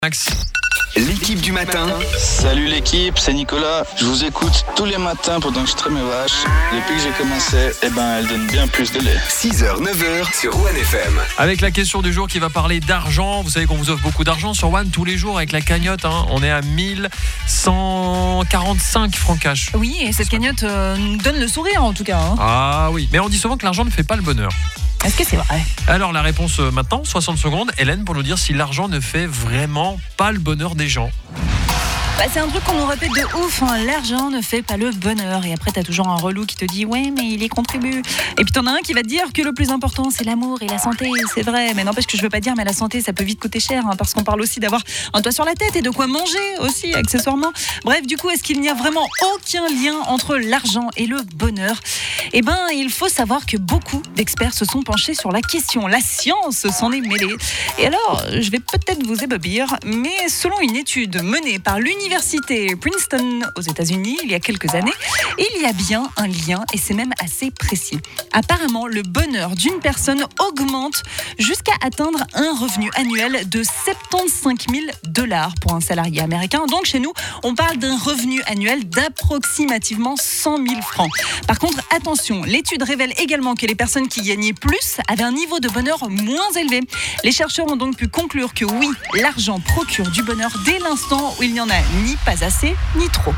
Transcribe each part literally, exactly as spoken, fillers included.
Max. L'équipe du matin. Salut l'équipe, c'est Nicolas. Je vous écoute tous les matins pendant que je traite mes vaches. Depuis que j'ai commencé, eh ben, elles donnent bien plus de lait. six heures neuf heures sur One F M. Avec la question du jour qui va parler d'argent. Vous savez qu'on vous offre beaucoup d'argent sur One tous les jours avec la cagnotte. Hein. On est à mille cent quarante-cinq francs cash. Oui, et cette cagnotte euh, nous donne le sourire en tout cas. Hein. Ah oui, mais on dit souvent que l'argent ne fait pas le bonheur. Est-ce que c'est vrai ? Alors la réponse euh, maintenant, soixante secondes. Hélène pour nous dire si l'argent ne fait vraiment pas le bonheur des gens. Bah, c'est un truc qu'on nous répète de ouf, hein. L'argent ne fait pas le bonheur. Et après, t'as toujours un relou qui te dit ouais, mais il y contribue. Et puis t'en as un qui va te dire que le plus important, c'est l'amour et la santé. C'est vrai, mais n'empêche que je veux pas dire, mais la santé, ça peut vite coûter cher, hein, parce qu'on parle aussi d'avoir un toit sur la tête et de quoi manger aussi, accessoirement. Bref, du coup, est-ce qu'il n'y a vraiment aucun lien entre l'argent et le bonheur ? Eh ben, il faut savoir que beaucoup d'experts se sont penchés sur la question. La science s'en est mêlée. Et alors, je vais peut-être vous ébobir, mais selon une étude menée par l'université Princeton aux États-Unis il y a quelques années, il y a bien un lien et c'est même assez précis. Apparemment, le bonheur d'une personne augmente jusqu'à atteindre un revenu annuel de soixante-quinze mille dollars pour un salarié américain. Donc chez nous, on parle d'un revenu annuel d'approximativement cent mille francs. Par contre, attention, l'étude révèle également que les personnes qui gagnaient plus avaient un niveau de bonheur moins élevé. Les chercheurs ont donc pu conclure que oui, l'argent procure du bonheur dès l'instant où il n'y en a ni pas assez, ni trop.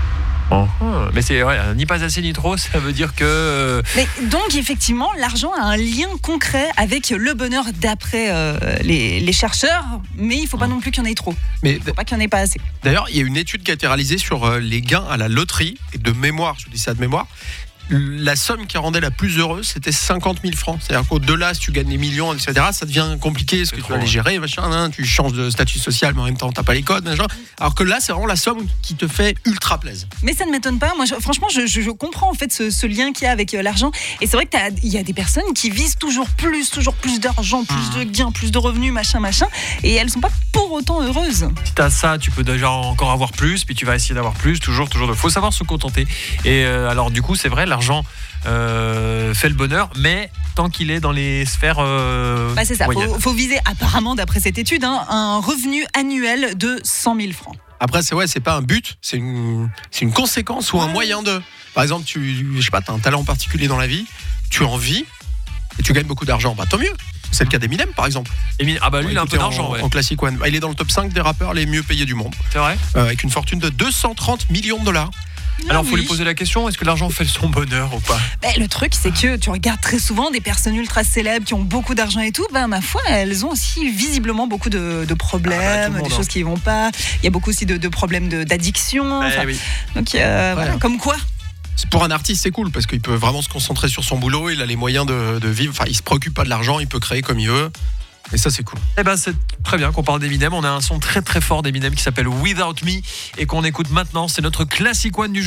Oh, mais c'est ouais, ni pas assez ni trop, ça veut dire que... Mais donc effectivement, l'argent a un lien concret avec le bonheur d'après euh, les, les chercheurs, mais il ne faut pas non plus qu'il y en ait trop. Mais il ne faut pas qu'il n'y en ait pas assez. D'ailleurs, il y a une étude qui a été réalisée sur euh, les gains à la loterie, et de mémoire, je vous dis ça de mémoire, la somme qui rendait la plus heureuse, c'était cinquante mille francs. C'est-à-dire qu'au-delà, si tu gagnes des millions, et cetera, ça devient compliqué, parce que tu dois les gérer, machin, hein, tu changes de statut social, mais en même temps, tu n'as pas les codes, machin. Alors que là, c'est vraiment la somme qui te fait ultra plaisir. Mais ça ne m'étonne pas. Moi, je, franchement, je, je, je comprends en fait ce, ce lien qu'il y a avec euh, l'argent. Et c'est vrai qu'il y a des personnes qui visent toujours plus, toujours plus d'argent, plus de gains, plus de revenus, machin, machin. Et elles ne sont pas pour autant heureuses. Si tu as ça, tu peux déjà encore avoir plus, puis tu vas essayer d'avoir plus, toujours, toujours. Il faut savoir se contenter. Et euh, alors, du coup, c'est vrai, l'argent euh, fait le bonheur, mais tant qu'il est dans les sphères euh, bah c'est ça, moyennes. Faut, faut viser apparemment, d'après cette étude, hein, un revenu annuel de cent mille francs. Après, c'est ouais, c'est pas un but, c'est une, c'est une conséquence ou un moyen de. Par exemple, tu, je sais pas, t'as un talent particulier dans la vie, tu en vis et tu gagnes beaucoup d'argent, bah tant mieux. C'est le cas d'Eminem, par exemple. Eminem, ah bah lui, ouais, il a un peu d'argent, en, ouais. En classique one. Il est dans le top cinq des rappeurs les mieux payés du monde. C'est vrai. Euh, avec une fortune de deux cent trente millions de dollars. Alors, il faut oui. lui poser la question, est-ce que l'argent fait son bonheur ou pas ? Bah, le truc, c'est que tu regardes très souvent des personnes ultra célèbres qui ont beaucoup d'argent et tout, bah, ma foi, elles ont aussi visiblement beaucoup de, de problèmes, ah bah, des choses qui ne vont pas. Il y a beaucoup aussi de, de problèmes de, d'addiction. Eh oui. Donc, euh, voilà, comme quoi. Pour un artiste, c'est cool parce qu'il peut vraiment se concentrer sur son boulot, il a les moyens de, de vivre, enfin, il se préoccupe pas de l'argent, il peut créer comme il veut. Et ça, c'est cool. Eh ben, c'est très bien qu'on parle d'Eminem. On a un son très très fort d'Eminem qui s'appelle Without Me et qu'on écoute maintenant. C'est notre classic one du jour.